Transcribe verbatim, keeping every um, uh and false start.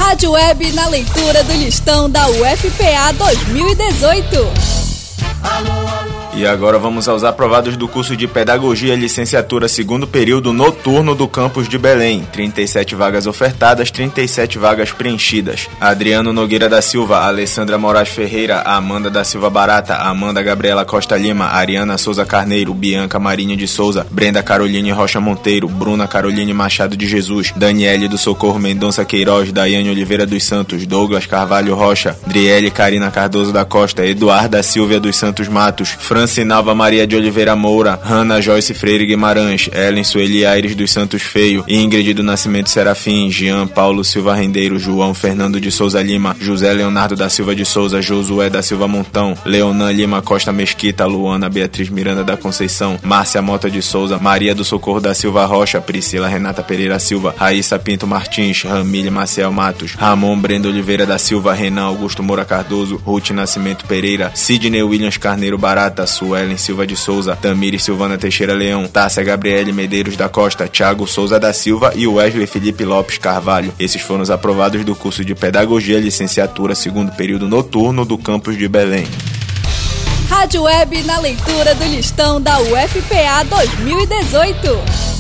Rádio Web na leitura do listão da U F P A dois mil e dezoito. E agora vamos aos aprovados do curso de Pedagogia Licenciatura segundo período noturno do campus de Belém. trinta e sete vagas ofertadas, trinta e sete vagas preenchidas. Adriano Nogueira da Silva, Alessandra Moraes Ferreira, Amanda da Silva Barata, Amanda Gabriela Costa Lima, Ariana Souza Carneiro, Bianca Marinho de Souza, Brenda Caroline Rocha Monteiro, Bruna Caroline Machado de Jesus, Daniele do Socorro Mendonça Queiroz, Daiane Oliveira dos Santos, Douglas Carvalho Rocha, Driele Carina Cardoso da Costa, Eduarda Silvia dos Santos Matos, Francinalva Maria de Oliveira Moura, Hanna Joyce Freire Guimarães, Ellen Sueli Aires dos Santos Feio, Ingrid do Nascimento Serafim, Jean Paulo Silva Rendeiro, João Fernando de Souza Lima, José Leonardo da Silva de Souza, Josué da Silva Montão, Leonan Lima Costa Mesquita, Luana Beatriz Miranda da Conceição, Márcia Mota de Souza, Maria do Socorro da Silva Rocha, Priscila Renata Pereira Silva, Raíssa Pinto Martins, Ramília Maciel Matos, Ramon Brenda Oliveira da Silva, Renan Augusto Moura Cardoso, Ruth Nascimento Pereira, Sidney Williams Carneiro Barata, Suelen Silva de Souza, Tamires Silvana Teixeira Leão, Tássia Gabriele Medeiros da Costa, Thiago Souza da Silva e Wesley Felipe Lopes Carvalho. Esses foram os aprovados do curso de Pedagogia Licenciatura segundo período noturno do campus de Belém. Rádio Web na leitura do listão da U F P A dois mil e dezoito.